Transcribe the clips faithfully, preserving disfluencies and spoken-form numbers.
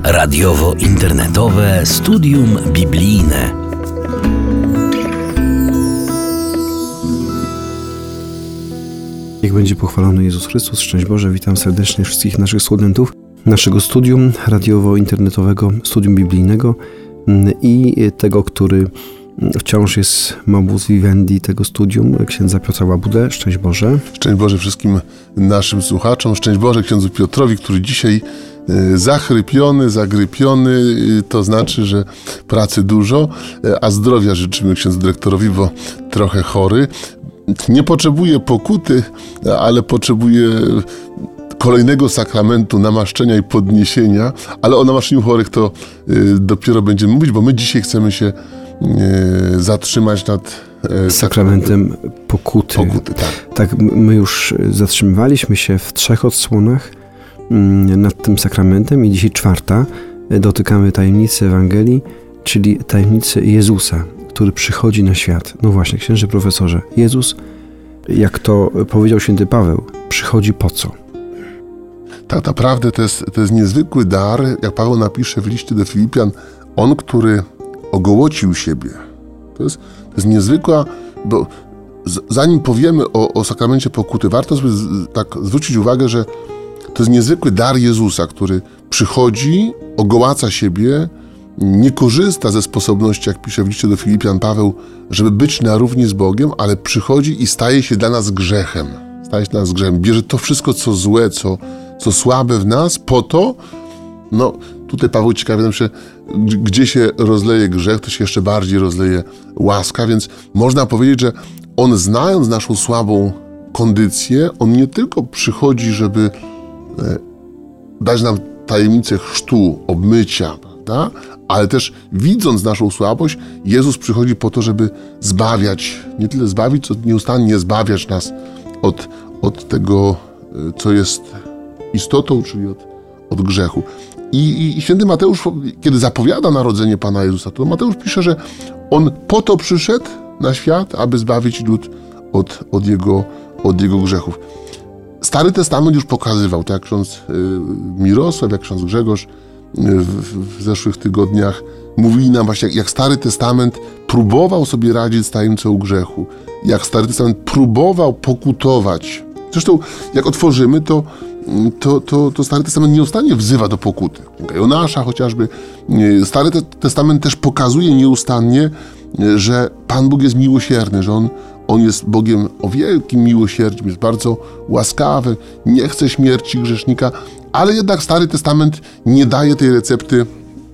Radiowo-internetowe Studium Biblijne. Niech będzie pochwalony Jezus Chrystus. Szczęść Boże, witam serdecznie wszystkich naszych studentów naszego studium radiowo-internetowego, studium biblijnego i tego, który wciąż jest modus vivendi tego studium, księdza Piotra Łabudę. Szczęść Boże. Szczęść Boże wszystkim naszym słuchaczom. Szczęść Boże księdzu Piotrowi, który dzisiaj zachrypiony, zagrypiony, to znaczy, że pracy dużo, a zdrowia życzymy księdzu dyrektorowi, bo trochę chory. Nie potrzebuje pokuty, ale potrzebuje kolejnego sakramentu namaszczenia i podniesienia, ale o namaszczeniu chorych to dopiero będziemy mówić, bo my dzisiaj chcemy się zatrzymać nad sakramentem pokuty. pokuty tak. tak, my już zatrzymywaliśmy się w trzech odsłonach nad tym sakramentem i dzisiaj czwarta. Dotykamy tajemnicy Ewangelii, czyli tajemnicy Jezusa, który przychodzi na świat. No właśnie, księże profesorze, Jezus, jak to powiedział święty Paweł, przychodzi po co? Tak naprawdę to jest, to jest niezwykły dar, jak Paweł napisze w liście do Filipian, on, który ogołocił siebie. To jest, to jest niezwykła, bo z, zanim powiemy o, o sakramencie pokuty, warto sobie z, tak zwrócić uwagę, że to jest niezwykły dar Jezusa, który przychodzi, ogołaca siebie, nie korzysta ze sposobności, jak pisze w liście do Filipian Paweł, żeby być na równi z Bogiem, ale przychodzi i staje się dla nas grzechem. Staje się dla nas grzechem. Bierze to wszystko, co złe, co, co słabe w nas, po to, no tutaj Paweł ciekawie napisze, gdzie się rozleje grzech, to się jeszcze bardziej rozleje łaska, więc można powiedzieć, że On, znając naszą słabą kondycję, On nie tylko przychodzi, żeby e, dać nam tajemnicę chrztu, obmycia, prawda? Ale też widząc naszą słabość, Jezus przychodzi po to, żeby zbawiać, nie tyle zbawić, co nieustannie zbawiać nas od, od tego, co jest istotą, czyli od, od grzechu. I, i, I święty Mateusz, kiedy zapowiada narodzenie Pana Jezusa, to Mateusz pisze, że On po to przyszedł na świat, aby zbawić lud od, od, jego, od jego grzechów. Stary Testament już pokazywał, tak jak ksiądz Mirosław, jak ksiądz Grzegorz w, w zeszłych tygodniach mówili nam właśnie, jak, jak Stary Testament próbował sobie radzić z tajemnicą grzechu, jak Stary Testament próbował pokutować. Zresztą, jak otworzymy, to, to, to, to Stary Testament nieustannie wzywa do pokuty. Jonasza chociażby. Stary Testament też pokazuje nieustannie, że Pan Bóg jest miłosierny, że On, on jest Bogiem o wielkim miłosierdziu, jest bardzo łaskawy, nie chce śmierci grzesznika, ale jednak Stary Testament nie daje tej recepty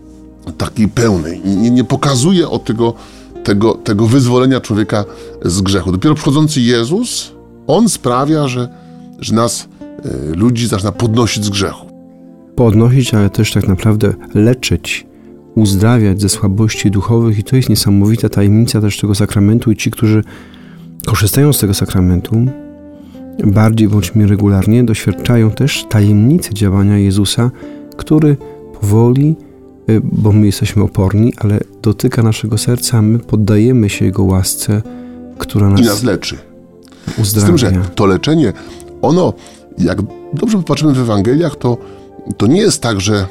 takiej pełnej, nie, nie pokazuje o tego, tego, tego wyzwolenia człowieka z grzechu. Dopiero przychodzący Jezus, On sprawia, że, że nas, y, ludzi, zaczyna podnosić z grzechu. Podnosić, ale też tak naprawdę leczyć, uzdrawiać ze słabości duchowych i to jest niesamowita tajemnica też tego sakramentu i ci, którzy korzystają z tego sakramentu bardziej bądź mniej regularnie, doświadczają też tajemnicy działania Jezusa, który powoli, bo my jesteśmy oporni, ale dotyka naszego serca, a my poddajemy się Jego łasce, która nas, I nas leczy. uzdrawia. Z tym, że to leczenie, ono, jak dobrze popatrzymy w Ewangeliach, to, to nie jest tak, że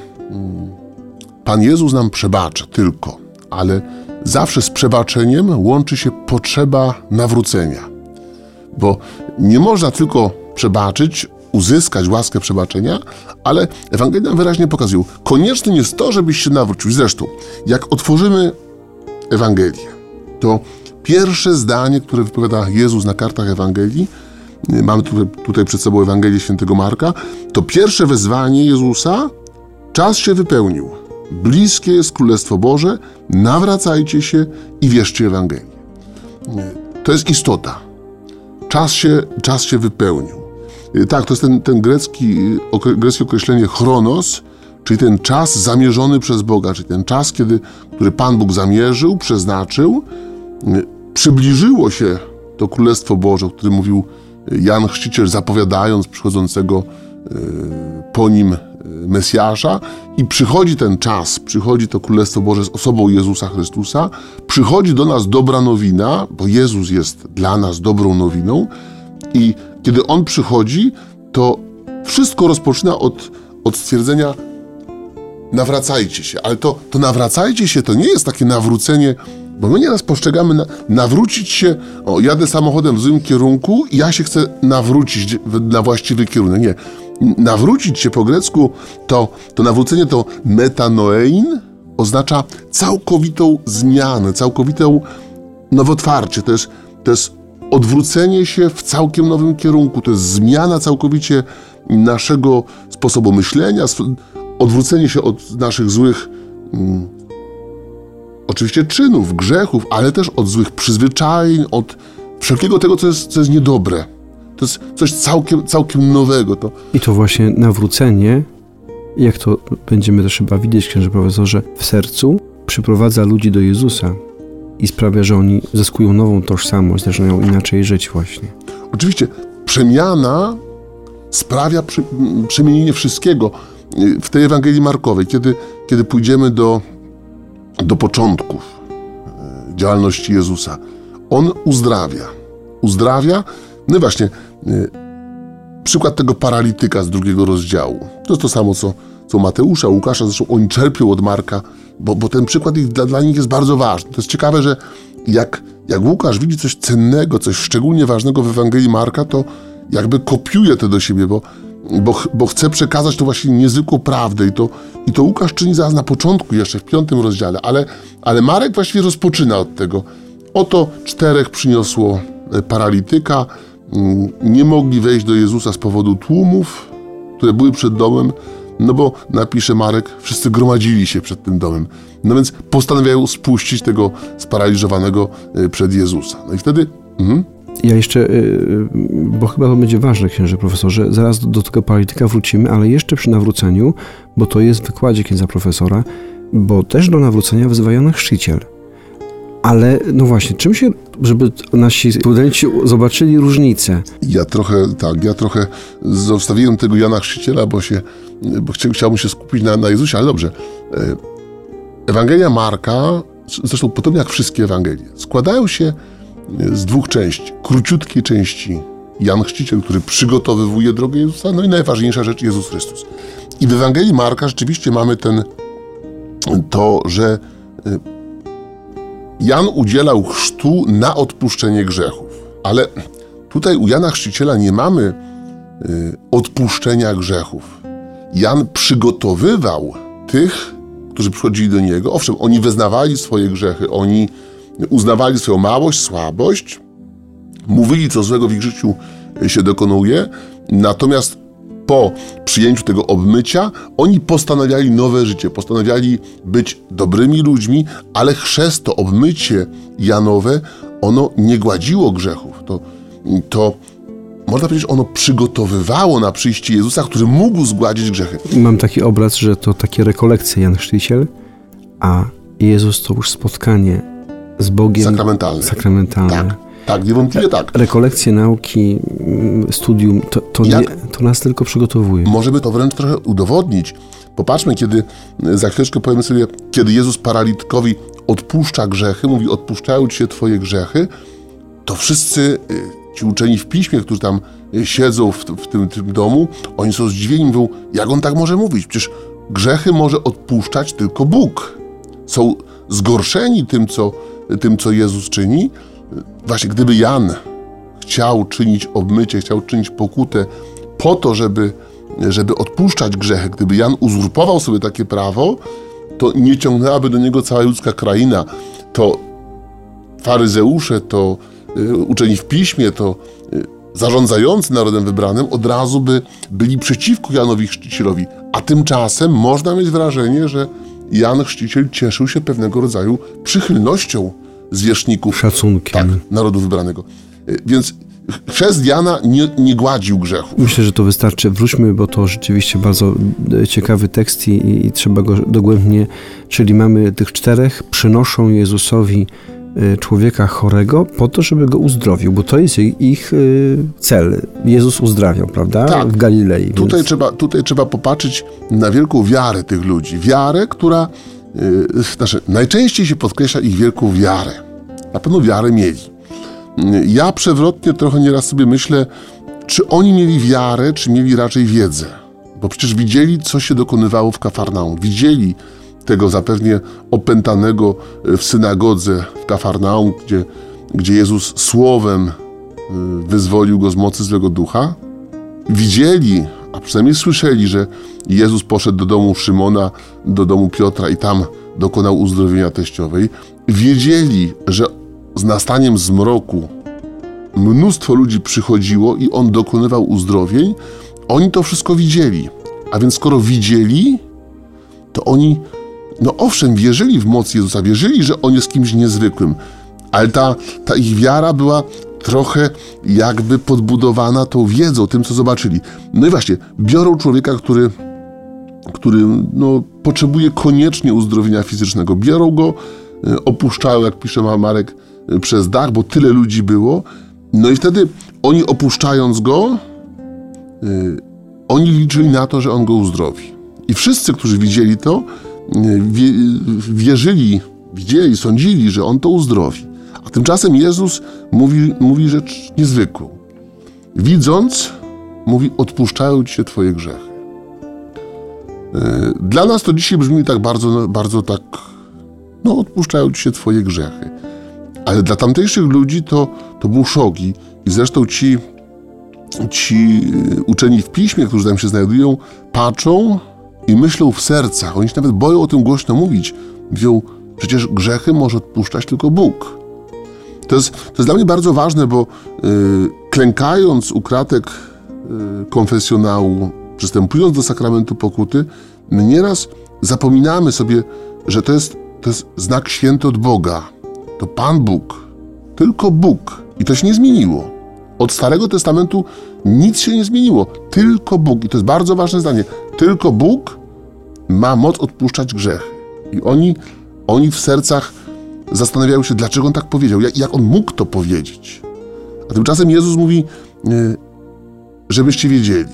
Pan Jezus nam przebacza tylko, ale zawsze z przebaczeniem łączy się potrzeba nawrócenia. Bo nie można tylko przebaczyć, uzyskać łaskę przebaczenia, ale Ewangelia nam wyraźnie pokazują, koniecznym jest to, żebyś się nawrócił. Zresztą, jak otworzymy Ewangelię, to pierwsze zdanie, które wypowiada Jezus na kartach Ewangelii, mamy tutaj, tutaj przed sobą Ewangelię świętego Marka, to pierwsze wezwanie Jezusa, czas się wypełnił. Bliskie jest Królestwo Boże, nawracajcie się i wierzcie Ewangelię. To jest istota. Czas się, czas się wypełnił. Tak, to jest ten, ten grecki, greckie określenie chronos, czyli ten czas zamierzony przez Boga, czyli ten czas, kiedy, który Pan Bóg zamierzył, przeznaczył, przybliżyło się to Królestwo Boże, o którym mówił Jan Chrzciciel, zapowiadając przychodzącego po nim Mesjasza, i przychodzi ten czas, przychodzi to Królestwo Boże z osobą Jezusa Chrystusa, przychodzi do nas dobra nowina, bo Jezus jest dla nas dobrą nowiną i kiedy On przychodzi, to wszystko rozpoczyna od, od stwierdzenia: nawracajcie się. Ale to, to nawracajcie się to nie jest takie nawrócenie, bo my nieraz postrzegamy na, nawrócić się, o, jadę samochodem w złym kierunku i ja się chcę nawrócić na właściwy kierunek. Nie. Nawrócić się po grecku, to, to nawrócenie to metanoein, oznacza całkowitą zmianę, całkowitą nowotwarcie. To jest, to jest odwrócenie się w całkiem nowym kierunku. To jest zmiana całkowicie naszego sposobu myślenia, odwrócenie się od naszych złych mm, oczywiście czynów, grzechów, ale też od złych przyzwyczajeń, od wszelkiego tego, co jest, co jest niedobre. To jest coś całkiem, całkiem nowego. To... I to właśnie nawrócenie, jak to będziemy też chyba widzieć, księże profesorze, w sercu przyprowadza ludzi do Jezusa i sprawia, że oni zyskują nową tożsamość, zaczynają inaczej żyć właśnie. Oczywiście przemiana sprawia przy, przemienienie wszystkiego. W tej Ewangelii Markowej, kiedy, kiedy pójdziemy do, do początków działalności Jezusa, On uzdrawia. Uzdrawia, no właśnie, przykład tego paralityka z drugiego rozdziału. To jest to samo, co, co Mateusza, Łukasza, zresztą oni czerpią od Marka, bo, bo ten przykład ich, dla, dla nich jest bardzo ważny. To jest ciekawe, że jak, jak Łukasz widzi coś cennego, coś szczególnie ważnego w Ewangelii Marka, to jakby kopiuje to do siebie, bo, bo, bo chce przekazać to właśnie niezwykłą prawdę i to, i to Łukasz czyni zaraz na początku, jeszcze w piątym rozdziale, ale, ale Marek właściwie rozpoczyna od tego. Oto czterech przyniosło paralityka, nie mogli wejść do Jezusa z powodu tłumów, które były przed domem, no bo napisze Marek, wszyscy gromadzili się przed tym domem. No więc postanawiają spuścić tego sparaliżowanego przed Jezusa. No i wtedy... Mhm. Ja jeszcze, bo chyba to będzie ważne, księże profesorze, zaraz do, do tego paralityka wrócimy, ale jeszcze przy nawróceniu, bo to jest w wykładzie księdza profesora, bo też do nawrócenia wzywa Jan Chrzciciel. Ale no właśnie, czym się, żeby nasi studenci zobaczyli różnicę? Ja trochę, tak, ja trochę zostawiłem tego Jana Chrzciciela, bo się, bo chcia, chciałbym się skupić na, na Jezusie, ale dobrze. Ewangelia Marka, zresztą podobnie jak wszystkie Ewangelie, składają się z dwóch części. Króciutkiej części Jan Chrzciciel, który przygotowywuje drogę Jezusa, no i najważniejsza rzecz Jezus Chrystus. I w Ewangelii Marka rzeczywiście mamy ten, to, że Jan udzielał chrztu na odpuszczenie grzechów. Ale tutaj u Jana Chrzciciela nie mamy y, odpuszczenia grzechów. Jan przygotowywał tych, którzy przychodzili do niego. Owszem, oni wyznawali swoje grzechy, oni uznawali swoją małość, słabość, mówili, co złego w ich życiu się dokonuje, natomiast po przyjęciu tego obmycia oni postanawiali nowe życie, postanawiali być dobrymi ludźmi, ale chrzest, to obmycie Janowe, ono nie gładziło grzechów. To, to można powiedzieć, ono przygotowywało na przyjście Jezusa, który mógł zgładzić grzechy. Mam taki obraz, że to takie rekolekcje Jan Chrzciciel, a Jezus to już spotkanie z Bogiem sakramentalne. sakramentalne. Tak, tak, niewątpliwie tak. Rekolekcje, nauki, studium, to, to, nie, to nas tylko przygotowuje. Możemy to wręcz trochę udowodnić. Popatrzmy, kiedy, za chwileczkę powiemy sobie, kiedy Jezus paralitykowi odpuszcza grzechy, mówi, odpuszczają ci się twoje grzechy, to wszyscy ci uczeni w piśmie, którzy tam siedzą w, w tym, tym domu, oni są zdziwieni, mówią, jak on tak może mówić? Przecież grzechy może odpuszczać tylko Bóg. Są zgorszeni tym, co, tym, co Jezus czyni. Właśnie gdyby Jan chciał czynić obmycie, chciał czynić pokutę po to, żeby, żeby odpuszczać grzechy, gdyby Jan uzurpował sobie takie prawo, to nie ciągnęłaby do niego cała ludzka kraina. To faryzeusze, to y, uczeni w piśmie, to y, zarządzający narodem wybranym od razu by byli przeciwko Janowi Chrzcicielowi. A tymczasem można mieć wrażenie, że Jan Chrzciciel cieszył się pewnego rodzaju przychylnością zwierzchników, szacunkiem, tak, narodu wybranego. Więc chrzest Jana nie, nie gładził grzechu. Myślę, że to wystarczy. Wróćmy, bo to rzeczywiście bardzo ciekawy tekst i, i trzeba go dogłębnie, czyli mamy tych czterech, przynoszą Jezusowi człowieka chorego po to, żeby go uzdrowił, bo to jest ich cel. Jezus uzdrawiał, prawda? Tak. W Galilei. Tutaj, więc... trzeba, tutaj trzeba popatrzeć na wielką wiarę tych ludzi. Wiarę, która yy, znaczy, najczęściej się podkreśla ich wielką wiarę. Na pewno wiarę mieli. Ja przewrotnie trochę nieraz sobie myślę, czy oni mieli wiarę, czy mieli raczej wiedzę. Bo przecież widzieli, co się dokonywało w Kafarnaum. Widzieli tego zapewne opętanego w synagodze w Kafarnaum, gdzie, gdzie Jezus słowem wyzwolił go z mocy złego ducha. Widzieli, a przynajmniej słyszeli, że Jezus poszedł do domu Szymona, do domu Piotra i tam dokonał uzdrowienia teściowej. Wiedzieli, że z nastaniem zmroku mnóstwo ludzi przychodziło i On dokonywał uzdrowień. Oni to wszystko widzieli. A więc skoro widzieli, to oni, no owszem, wierzyli w moc Jezusa, wierzyli, że On jest kimś niezwykłym, ale ta, ta ich wiara była trochę jakby podbudowana tą wiedzą, tym, co zobaczyli. No i właśnie, biorą człowieka, który, który no, potrzebuje koniecznie uzdrowienia fizycznego. Biorą go, opuszczają, jak pisze Marek, przez dach, bo tyle ludzi było. No i wtedy oni, opuszczając go, yy, oni liczyli na to, że on go uzdrowi. I wszyscy, którzy widzieli to, wie, wierzyli, widzieli, sądzili, że on to uzdrowi. A tymczasem Jezus mówi, mówi rzecz niezwykłą. Widząc, mówi, odpuszczają ci się twoje grzechy. Dla nas to dzisiaj brzmi tak bardzo, bardzo tak, no odpuszczają ci się twoje grzechy. Ale dla tamtejszych ludzi to, to był szok. I, i zresztą ci, ci uczeni w piśmie, którzy tam się znajdują, patrzą i myślą w sercach. Oni się nawet boją o tym głośno mówić. Mówią, przecież grzechy może odpuszczać tylko Bóg. To jest, to jest dla mnie bardzo ważne, bo yy, klękając u kratek yy, konfesjonału, przystępując do sakramentu pokuty, my nieraz zapominamy sobie, że to jest, to jest znak święty od Boga. To Pan Bóg, tylko Bóg. I to się nie zmieniło. Od Starego Testamentu nic się nie zmieniło. Tylko Bóg. I to jest bardzo ważne zdanie. Tylko Bóg ma moc odpuszczać grzechy. I oni, oni w sercach zastanawiają się, dlaczego On tak powiedział. Jak, jak On mógł to powiedzieć? A tymczasem Jezus mówi, żebyście wiedzieli.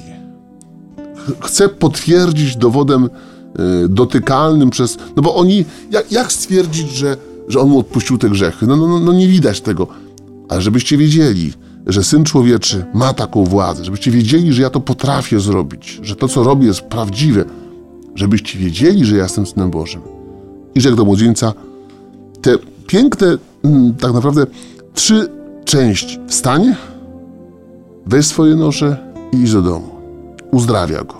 Chcę potwierdzić dowodem dotykalnym przez... No bo oni... Jak, jak stwierdzić, że że On mu odpuścił te grzechy? No, no, no, no nie widać tego. Ale żebyście wiedzieli, że Syn Człowieczy ma taką władzę, żebyście wiedzieli, że ja to potrafię zrobić, że to, co robię, jest prawdziwe, żebyście wiedzieli, że ja jestem Synem Bożym. I rzekł do młodzieńca te piękne, tak naprawdę, trzy części. Wstań, weź swoje nosze i idź do domu. Uzdrawia go.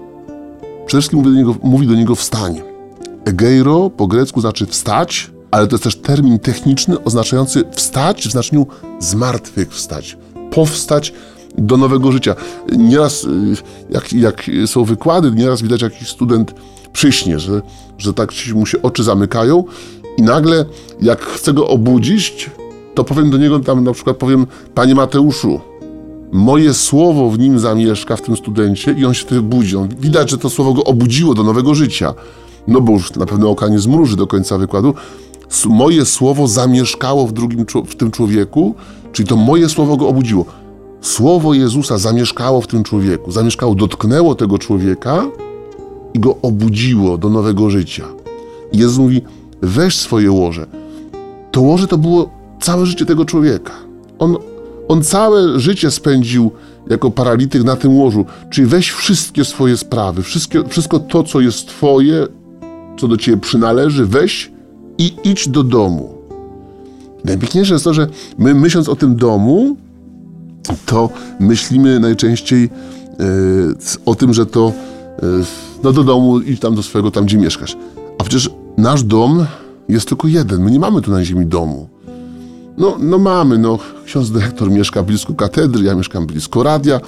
Przede wszystkim mówi do niego, mówi do niego wstań. Egeiro po grecku znaczy wstać, ale to jest też termin techniczny oznaczający wstać w znaczeniu zmartwychwstać, powstać do nowego życia. Nieraz, jak, jak są wykłady, nieraz widać, jakiś student przyśnie, że, że tak mu się oczy zamykają i nagle, jak chcę go obudzić, to powiem do niego tam, na przykład powiem, panie Mateuszu, moje słowo w nim zamieszka, w tym studencie, i on się wtedy budzi. On, widać, że to słowo go obudziło do nowego życia. No bo już na pewno oka nie zmruży do końca wykładu. Moje słowo zamieszkało w drugim, w tym człowieku, czyli to moje słowo go obudziło. Słowo Jezusa zamieszkało w tym człowieku, zamieszkało, dotknęło tego człowieka i go obudziło do nowego życia. I Jezus mówi, weź swoje łoże. To łoże to było całe życie tego człowieka. On, on całe życie spędził jako paralityk na tym łożu, czyli weź wszystkie swoje sprawy, wszystkie, wszystko to, co jest twoje, co do ciebie przynależy, weź i idź do domu. Najpiękniejsze jest to, że my, myśląc o tym domu, to myślimy najczęściej yy, o tym, że to yy, no do domu, idź tam do swojego, tam gdzie mieszkasz. A przecież nasz dom jest tylko jeden. My nie mamy tu na ziemi domu. No, no mamy, no ksiądz dyrektor mieszka blisko katedry, ja mieszkam blisko radia.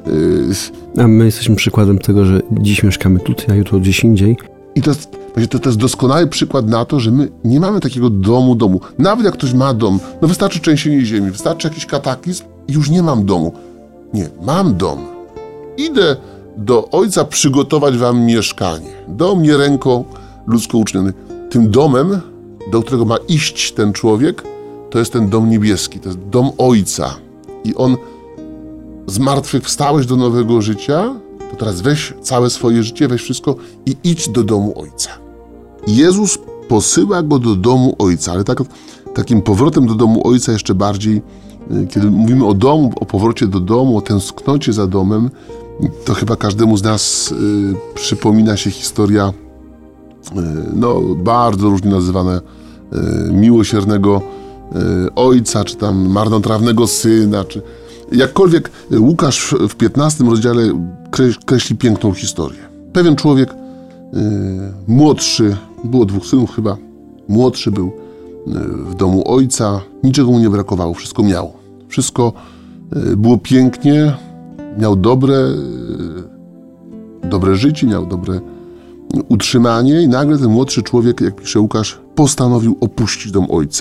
Yy. A my jesteśmy przykładem tego, że dziś mieszkamy tutaj, a jutro gdzieś indziej. I to jest, to, to jest doskonały przykład na to, że my nie mamy takiego domu, domu. Nawet jak ktoś ma dom, no wystarczy trzęsienie ziemi, wystarczy jakiś kataklizm i już nie mam domu. Nie, mam dom. Idę do Ojca przygotować wam mieszkanie. Dom nie ręką ludzką uczyniony. Tym domem, do którego ma iść ten człowiek, to jest ten dom niebieski, to jest dom Ojca. I On zmartwychwstałeś do nowego życia, to teraz weź całe swoje życie, weź wszystko i idź do domu Ojca. Jezus posyła go do domu Ojca, ale tak, takim powrotem do domu Ojca jeszcze bardziej, kiedy mówimy o domu, o powrocie do domu, o tęsknocie za domem, to chyba każdemu z nas y, przypomina się historia y, no, bardzo różnie nazywane y, miłosiernego y, ojca, czy tam marnotrawnego syna, czy jakkolwiek. Łukasz w piętnastym rozdziale kreś, kreśli piękną historię. Pewien człowiek, y, młodszy, było dwóch synów chyba, młodszy był y, w domu ojca, niczego mu nie brakowało, wszystko miał. Wszystko y, było pięknie, miał dobre, dobre życie, miał dobre utrzymanie i nagle ten młodszy człowiek, jak pisze Łukasz, postanowił opuścić dom ojca.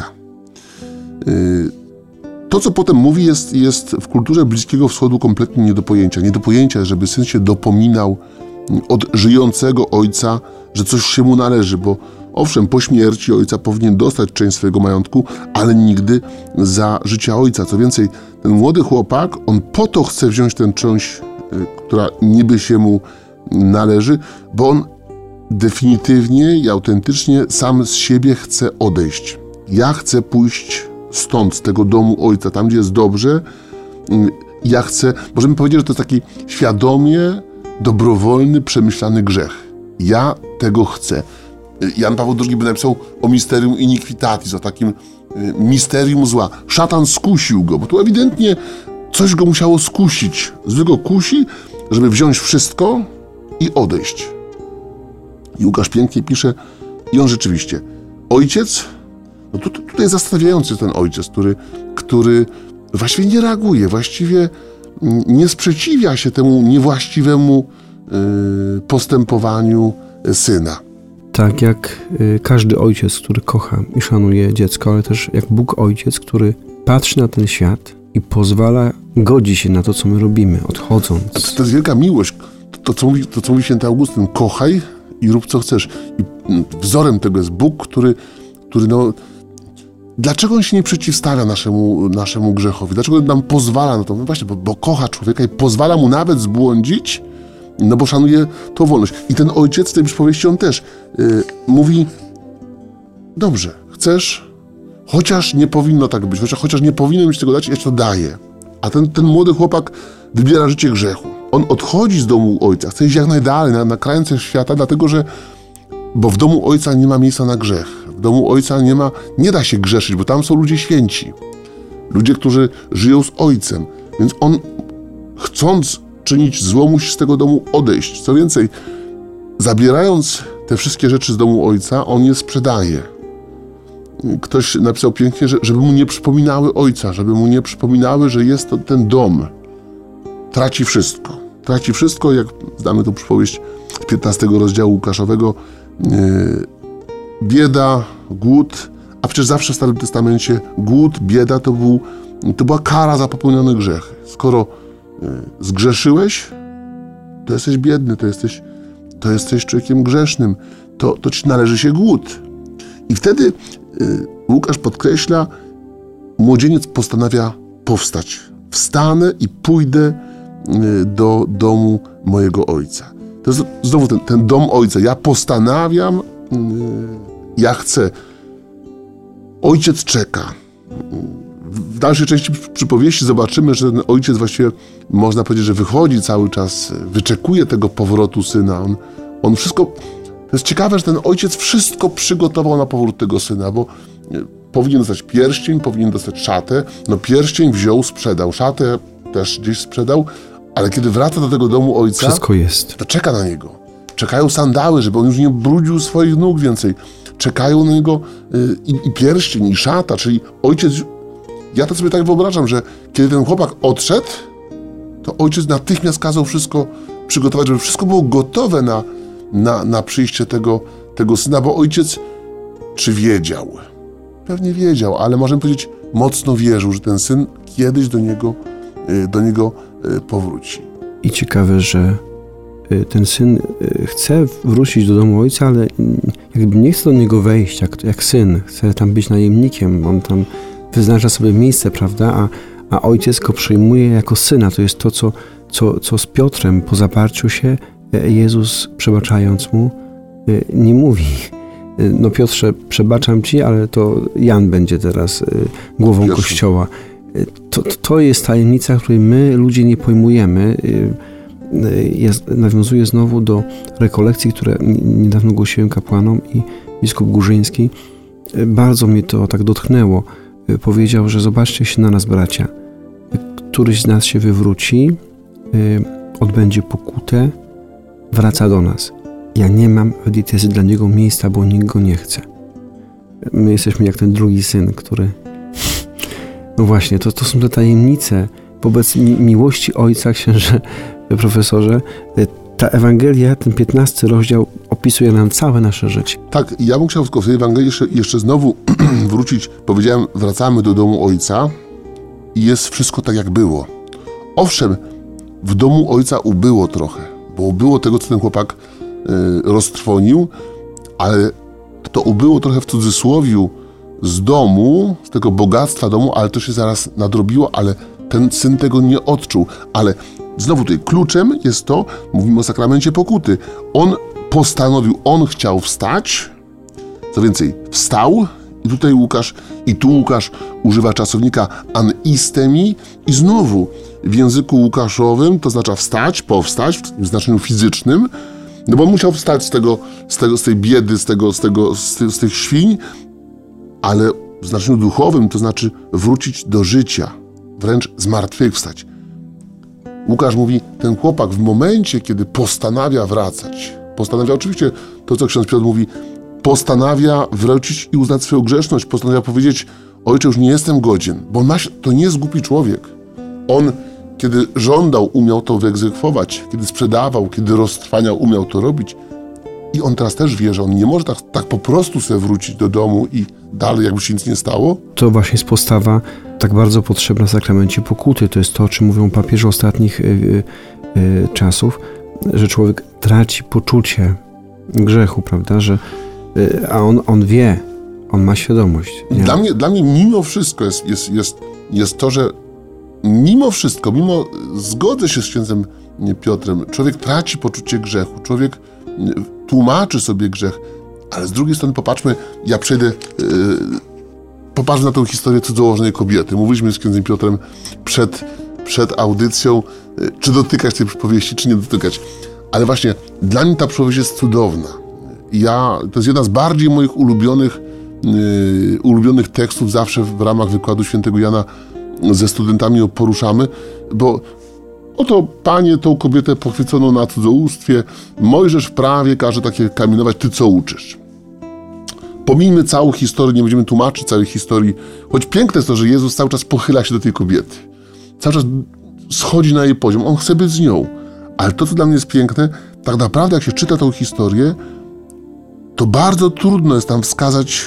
To, co potem mówi, jest, jest w kulturze Bliskiego Wschodu kompletnie nie do pojęcia. Nie do pojęcia, żeby syn się dopominał od żyjącego ojca, że coś się mu należy, bo owszem, po śmierci ojca powinien dostać część swojego majątku, ale nigdy za życia ojca. Co więcej, ten młody chłopak, on po to chce wziąć tę część, która niby się mu należy, bo on definitywnie i autentycznie sam z siebie chce odejść. Ja chcę pójść stąd, z tego domu ojca, tam gdzie jest dobrze. Ja chcę, możemy powiedzieć, że to jest taki świadomie, dobrowolny, przemyślany grzech. Ja tego chcę. Jan Paweł drugi by napisał o mysterium iniquitatis, o takim misterium zła. Szatan skusił go, bo tu ewidentnie coś go musiało skusić. Zły go kusi, żeby wziąć wszystko i odejść. I Łukasz pięknie pisze, i on rzeczywiście, ojciec, no tu, tutaj jest zastanawiający ten ojciec, który, który właściwie nie reaguje, właściwie nie sprzeciwia się temu niewłaściwemu yy, postępowaniu syna. Tak jak y, każdy ojciec, który kocha i szanuje dziecko, ale też jak Bóg Ojciec, który patrzy na ten świat i pozwala, godzi się na to, co my robimy, odchodząc. To, to jest wielka miłość. To, to, co mówi, to, co mówi święty Augustyn, kochaj i rób, co chcesz. I wzorem tego jest Bóg, który, który no... Dlaczego on się nie przeciwstawia naszemu, naszemu grzechowi? Dlaczego nam pozwala na to? No właśnie, bo, bo kocha człowieka i pozwala mu nawet zbłądzić, no bo szanuje tą wolność. I ten ojciec w tej przypowieści, on też yy, mówi, dobrze, chcesz, chociaż nie powinno tak być, chociaż, chociaż nie powinno mi się tego dać, ja ci to daję. A ten, ten młody chłopak wybiera życie grzechu. On odchodzi z domu ojca, chce iść jak najdalej, na, na krańce świata, dlatego że, bo w domu ojca nie ma miejsca na grzech. W domu ojca nie ma, nie da się grzeszyć, bo tam są ludzie święci. Ludzie, którzy żyją z ojcem. Więc on, chcąc czynić zło, musi z tego domu odejść. Co więcej, zabierając te wszystkie rzeczy z domu ojca, on je sprzedaje. Ktoś napisał pięknie, że, żeby mu nie przypominały ojca, żeby mu nie przypominały, że jest to ten dom. Traci wszystko. Traci wszystko, jak znamy tą przypowieść z piętnastego rozdziału Łukaszowego. Yy, bieda, głód, a przecież zawsze w Starym Testamencie głód, bieda to, był, to była kara za popełnione grzechy. Skoro yy, zgrzeszyłeś, to jesteś biedny, to jesteś, to jesteś człowiekiem grzesznym, to, to ci należy się głód. I wtedy yy, Łukasz podkreśla, młodzieniec postanawia powstać. Wstanę i pójdę yy, do domu mojego ojca. To jest znowu ten, ten dom ojca. Ja postanawiam, yy, ja chcę. Ojciec czeka. W dalszej części przypowieści zobaczymy, że ten ojciec właściwie, można powiedzieć, że wychodzi cały czas, wyczekuje tego powrotu syna. On, on wszystko... To jest ciekawe, że ten ojciec wszystko przygotował na powrót tego syna, bo powinien dostać pierścień, powinien dostać szatę. No pierścień wziął, sprzedał. Szatę też gdzieś sprzedał, ale kiedy wraca do tego domu ojca... Wszystko jest. To czeka na niego. Czekają sandały, żeby on już nie brudził swoich nóg więcej. Czekają na niego yy, i, i pierścień, i szata, czyli ojciec... Ja to sobie tak wyobrażam, że kiedy ten chłopak odszedł, to ojciec natychmiast kazał wszystko przygotować, żeby wszystko było gotowe na, na, na przyjście tego, tego syna, bo ojciec czy wiedział? Pewnie wiedział, ale możemy powiedzieć, mocno wierzył, że ten syn kiedyś do niego, yy, do niego yy, powróci. I ciekawe, że ten syn chce wrócić do domu ojca, ale jakby nie chce do niego wejść jak, jak syn. Chce tam być najemnikiem. On tam wyznacza sobie miejsce, prawda? A, a ojciec go przyjmuje jako syna. To jest to, co, co, co z Piotrem po zaparciu się Jezus, przebaczając mu, nie mówi. No Piotrze, przebaczam ci, ale to Jan będzie teraz głową Jezu. Kościoła. To, to jest tajemnica, której my, ludzie, nie pojmujemy. Ja nawiązuję znowu do rekolekcji, które niedawno głosiłem kapłanom i biskup Górzyński. Bardzo mnie to tak dotknęło. Powiedział, że zobaczcie się na nas, bracia. Któryś z nas się wywróci, odbędzie pokutę, wraca do nas. Ja nie mam w diecezji dla niego miejsca, bo nikt go nie chce. My jesteśmy jak ten drugi syn, który... No właśnie, to, to są te tajemnice wobec mi- miłości Ojca, księże profesorze. Ta Ewangelia, ten piętnasty rozdział opisuje nam całe nasze życie. Tak, ja bym chciał tylko w tej Ewangelii jeszcze, jeszcze znowu wrócić. Powiedziałem, wracamy do domu Ojca i jest wszystko tak, jak było. Owszem, w domu Ojca ubyło trochę, bo ubyło tego, co ten chłopak y, roztrwonił, ale to ubyło trochę w cudzysłowiu z domu, z tego bogactwa domu, ale to się zaraz nadrobiło, ale ten syn tego nie odczuł. Ale znowu tutaj kluczem jest to, mówimy o sakramencie pokuty. On postanowił, on chciał wstać, co więcej, wstał i tutaj Łukasz, i tu Łukasz używa czasownika anistemi i znowu w języku łukaszowym to oznacza wstać, powstać w znaczeniu fizycznym, no bo on musiał wstać z tego, z tego, z tej biedy, z tego, z tego, z, ty, z tych świń, ale w znaczeniu duchowym to znaczy wrócić do życia, wręcz zmartwychwstać. Łukasz mówi, ten chłopak w momencie, kiedy postanawia wracać, postanawia oczywiście to, co ksiądz Piotr mówi, postanawia wrócić i uznać swoją grzeszność, postanawia powiedzieć, ojcze, już nie jestem godzien, bo on ma, to nie jest głupi człowiek. On, kiedy żądał, umiał to wyegzekwować, kiedy sprzedawał, kiedy roztrwaniał, umiał to robić. I on teraz też wie, że on nie może tak, tak po prostu sobie wrócić do domu i dalej, jakby się nic nie stało. To właśnie jest postawa tak bardzo potrzebna w sakramencie pokuty. To jest to, o czym mówią papieże ostatnich y, y, czasów, że człowiek traci poczucie grzechu, prawda? Że, y, a on, on wie, on ma świadomość. Nie? Dla mnie, dla mnie mimo wszystko jest, jest, jest, jest to, że mimo wszystko, mimo zgodzę się z księdzem Piotrem, człowiek traci poczucie grzechu, człowiek tłumaczy sobie grzech, ale z drugiej strony popatrzmy, ja przejdę, yy, popatrzmy na tą historię cudzołożnej kobiety. Mówiliśmy z księdzem Piotrem przed, przed audycją, yy, czy dotykać tej przypowieści, czy nie dotykać. Ale właśnie dla mnie ta przypowieść jest cudowna. Ja, to jest jedna z bardziej moich ulubionych, yy, ulubionych tekstów, zawsze w ramach wykładu świętego Jana ze studentami ją poruszamy, bo oto Panie tą kobietę pochwyconą na cudzołóstwie, Mojżesz w prawie każe takie kamienować, ty co uczysz? Pomijmy całą historię, nie będziemy tłumaczyć całej historii, choć piękne jest to, że Jezus cały czas pochyla się do tej kobiety. Cały czas schodzi na jej poziom, On chce być z nią. Ale to, co dla mnie jest piękne, tak naprawdę jak się czyta tą historię, to bardzo trudno jest tam wskazać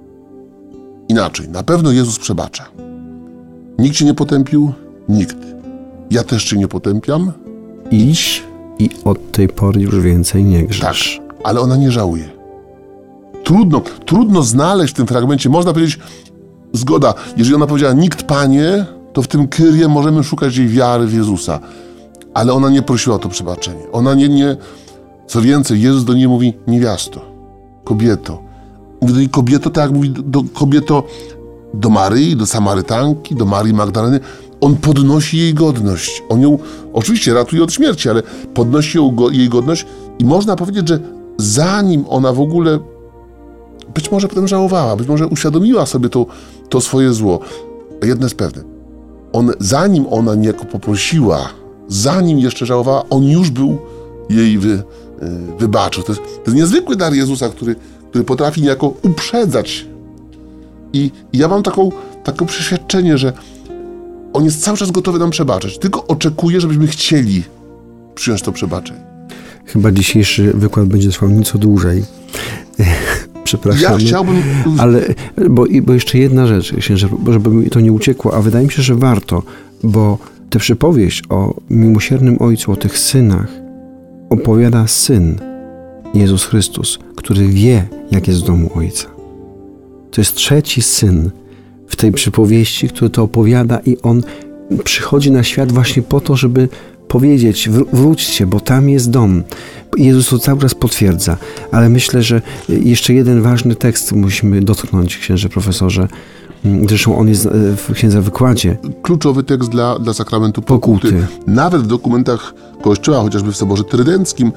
inaczej. Na pewno Jezus przebacza. Nikt cię nie potępił? Nikt. Ja też cię nie potępiam. Idź i od tej pory już więcej nie grzesz. Tak, ale ona nie żałuje. Trudno, trudno znaleźć w tym fragmencie, można powiedzieć, zgoda, jeżeli ona powiedziała nikt, Panie, to w tym Kyrie możemy szukać jej wiary w Jezusa. Ale ona nie prosiła o to przebaczenie. Ona nie, nie, co więcej, Jezus do niej mówi, niewiasto, kobieto. Mówi do niej kobieto, tak jak mówi do, do kobieto, do Maryi, do Samarytanki, do Marii Magdaleny. On podnosi jej godność. On ją oczywiście ratuje od śmierci, ale podnosi ją, jej godność i można powiedzieć, że zanim ona w ogóle być może potem żałowała, być może uświadomiła sobie to, to swoje zło. Jedno jest pewne. On, zanim ona niejako poprosiła, zanim jeszcze żałowała, on już był jej wy, wybaczył. To jest, to jest niezwykły dar Jezusa, który, który potrafi niejako uprzedzać. I, i ja mam taką, takie przeświadczenie, że On jest cały czas gotowy nam przebaczać. Tylko oczekuje, żebyśmy chcieli przyjąć to przebaczenie. Chyba dzisiejszy wykład będzie trwał nieco dłużej. Przepraszam. Ja chciałbym... Ale, bo, bo jeszcze jedna rzecz, księże, żeby mi to nie uciekło, a wydaje mi się, że warto, bo tę przypowieść o miłosiernym Ojcu, o tych synach opowiada Syn, Jezus Chrystus, który wie, jak jest w domu Ojca. To jest trzeci Syn w tej przypowieści, który to opowiada i On przychodzi na świat właśnie po to, żeby powiedzieć, wróćcie, bo tam jest dom. Jezus to cały czas potwierdza, ale myślę, że jeszcze jeden ważny tekst musimy dotknąć, księże profesorze, Zresztą on jest w księdza wykładzie. Kluczowy tekst dla, dla sakramentu pokuty. Pokuty. Nawet w dokumentach Kościoła, chociażby w Soborze Trydenckim,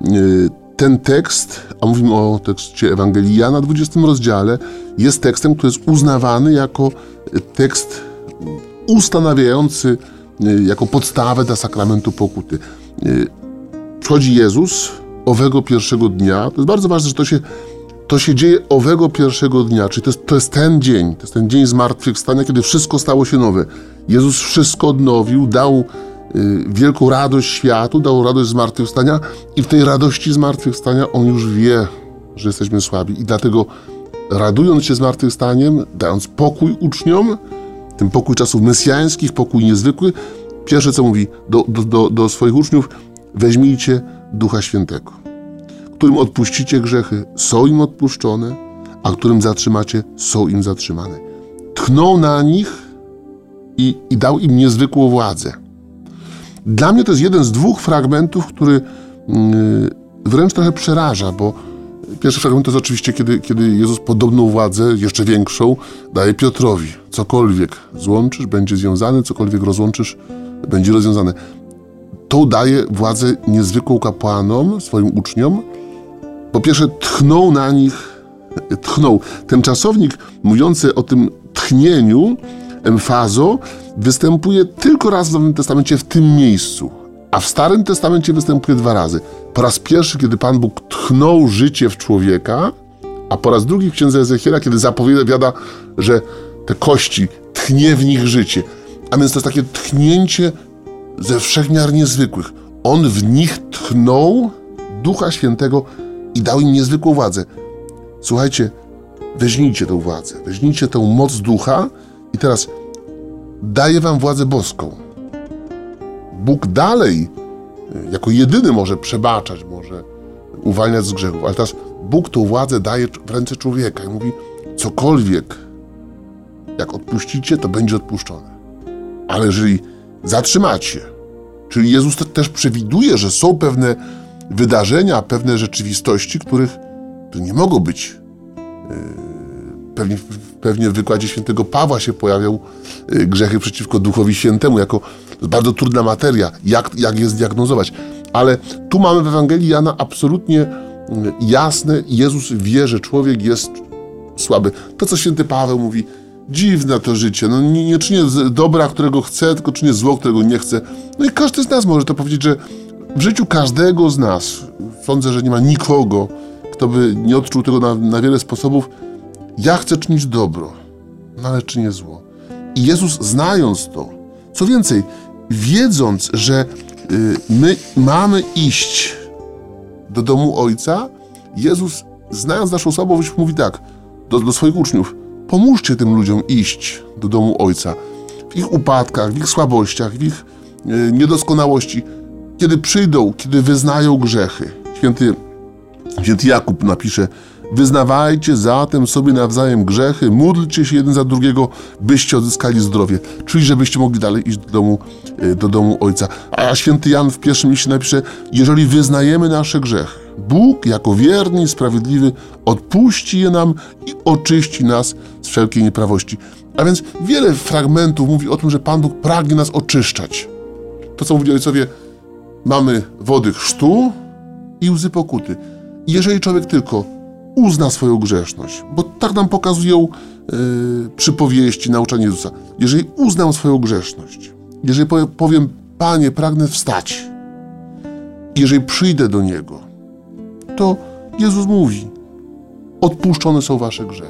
ten tekst, a mówimy o tekście Ewangelii Jana, dwudziestym rozdziale, jest tekstem, który jest uznawany jako tekst ustanawiający jako podstawę dla sakramentu pokuty. Przychodzi Jezus owego pierwszego dnia. To jest bardzo ważne, że to się, to się dzieje owego pierwszego dnia, czyli to jest, to jest ten dzień, to jest ten dzień zmartwychwstania, kiedy wszystko stało się nowe. Jezus wszystko odnowił, dał y, wielką radość światu, dał radość zmartwychwstania i w tej radości zmartwychwstania On już wie, że jesteśmy słabi i dlatego radując się zmartwychwstaniem, dając pokój uczniom, ten pokój czasów mesjańskich, pokój niezwykły, pierwsze co mówi do, do, do, do swoich uczniów: weźmijcie Ducha Świętego, którym odpuścicie grzechy, są im odpuszczone, a którym zatrzymacie, są im zatrzymane. Tchnął na nich i, i dał im niezwykłą władzę. Dla mnie to jest jeden z dwóch fragmentów, który yy, wręcz trochę przeraża, bo pierwszy fragment to jest oczywiście, kiedy, kiedy Jezus podobną władzę, jeszcze większą, daje Piotrowi. Cokolwiek złączysz, będzie związane, cokolwiek rozłączysz, będzie rozwiązane. To daje władzę niezwykłą kapłanom, swoim uczniom. Po pierwsze, tchnął na nich, tchnął. Ten czasownik mówiący o tym tchnieniu, emfazo, występuje tylko raz w Nowym Testamencie w tym miejscu, a w Starym Testamencie występuje dwa razy. Po raz pierwszy, kiedy Pan Bóg tchnął życie w człowieka, a po raz drugi w księdze Ezechiela, kiedy zapowiada, że te kości, tchnie w nich życie. A więc to jest takie tchnięcie ze wszechmiar niezwykłych. On w nich tchnął Ducha Świętego i dał im niezwykłą władzę. Słuchajcie, weźmijcie tę władzę, weźmijcie tę moc Ducha i teraz daje wam władzę boską. Bóg dalej, jako jedyny może przebaczać, może uwalniać z grzechów, ale teraz Bóg tą władzę daje w ręce człowieka i mówi: cokolwiek, jak odpuścicie, to będzie odpuszczone. Ale jeżeli zatrzymacie, czyli Jezus te, też przewiduje, że są pewne wydarzenia, pewne rzeczywistości, których to nie mogą być. Yy, pewnie, pewnie w wykładzie świętego Pawła się pojawią yy, grzechy przeciwko Duchowi Świętemu, jako bardzo trudna materia, jak, jak je zdiagnozować. Ale tu mamy w Ewangelii Jana absolutnie yy, jasne, Jezus wie, że człowiek jest słaby. To, co święty Paweł mówi: dziwne to życie, no nie, nie czynię dobra, którego chcę, tylko czynię zło, którego nie chcę. No i każdy z nas może to powiedzieć, że w życiu każdego z nas, sądzę, że nie ma nikogo, kto by nie odczuł tego na, na wiele sposobów: ja chcę czynić dobro, no ale czynię zło. I Jezus, znając to, co więcej, wiedząc, że y, my mamy iść do domu Ojca, Jezus, znając naszą słabość, mówi tak do, do swoich uczniów: pomóżcie tym ludziom iść do domu Ojca w ich upadkach, w ich słabościach, w ich y, niedoskonałości. Kiedy przyjdą, kiedy wyznają grzechy. Święty, święty Jakub napisze: wyznawajcie zatem sobie nawzajem grzechy, módlcie się jeden za drugiego, byście odzyskali zdrowie. Czyli żebyście mogli dalej iść do domu, do domu Ojca. A święty Jan w pierwszym liście napisze: jeżeli wyznajemy nasze grzechy, Bóg jako wierny i sprawiedliwy odpuści je nam i oczyści nas z wszelkiej nieprawości. A więc wiele fragmentów mówi o tym, że Pan Bóg pragnie nas oczyszczać. To, co mówili ojcowie: mamy wody chrztu i łzy pokuty. I jeżeli człowiek tylko uzna swoją grzeszność, bo tak nam pokazują yy, przypowieści, nauczania Jezusa. Jeżeli uznam swoją grzeszność, jeżeli powiem: Panie, pragnę wstać, jeżeli przyjdę do Niego, to Jezus mówi: odpuszczone są wasze grzechy.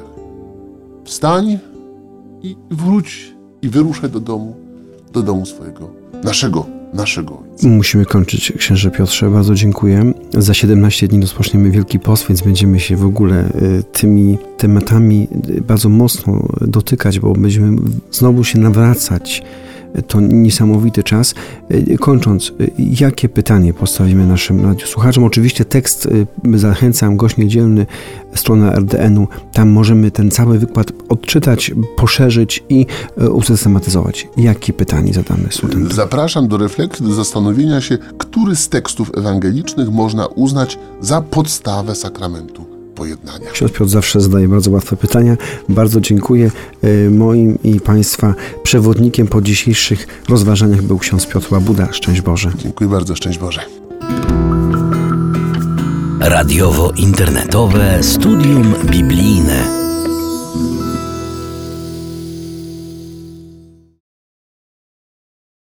Wstań i wróć i wyruszaj do domu, do domu swojego, naszego, naszego Ojca. Musimy kończyć, księże Piotrze. Bardzo dziękuję. Za siedemnaście dni rozpoczniemy Wielki Post, więc będziemy się w ogóle tymi tematami bardzo mocno dotykać, bo będziemy znowu się nawracać. To niesamowity czas. Kończąc, jakie pytanie postawimy naszym radiosłuchaczom? Oczywiście tekst, zachęcam, gość niedzielny, strona R D N u. Tam możemy ten cały wykład odczytać, poszerzyć i usystematyzować. Jakie pytanie zadamy studentom? Zapraszam do refleksji, do zastanowienia się, który z tekstów ewangelicznych można uznać za podstawę sakramentu pojednania. Ksiądz Piotr zawsze zadaje bardzo łatwe pytania. Bardzo dziękuję. Moim i Państwa przewodnikiem po dzisiejszych rozważaniach był ksiądz Piotr Łabuda. Szczęść Boże. Dziękuję bardzo, szczęść Boże. Radiowo-internetowe Studium Biblijne.